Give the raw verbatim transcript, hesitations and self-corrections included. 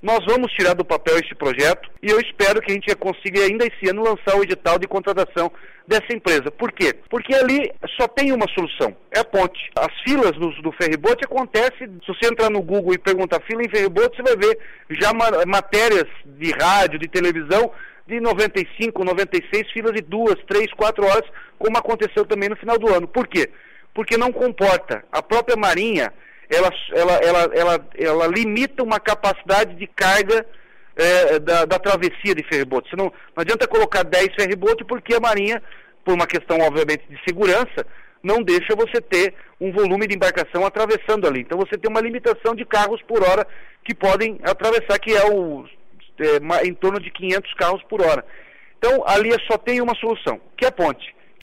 Nós vamos tirar do papel esse projeto e eu espero que a gente consiga ainda esse ano lançar o edital de contratação dessa empresa. Por quê? Porque ali só tem uma solução, é a ponte. As filas no, do ferryboat acontecem, se você entrar no Google e perguntar fila em ferryboat, você vai ver já ma matérias de rádio, de televisão, de noventa e cinco, noventa e seis filas de duas, três, quatro horas, como aconteceu também no final do ano. Por quê? Porque não comporta. A própria Marinha, ela, ela, ela, ela, ela limita uma capacidade de carga é, da, da travessia de ferryboat. Você não, não adianta colocar dez ferryboat porque a Marinha, por uma questão obviamente de segurança, não deixa você ter um volume de embarcação atravessando ali. Então você tem uma limitação de carros por hora que podem atravessar, que é, o, é em torno de quinhentos carros por hora. Então ali só tem uma solução, que é a ponte.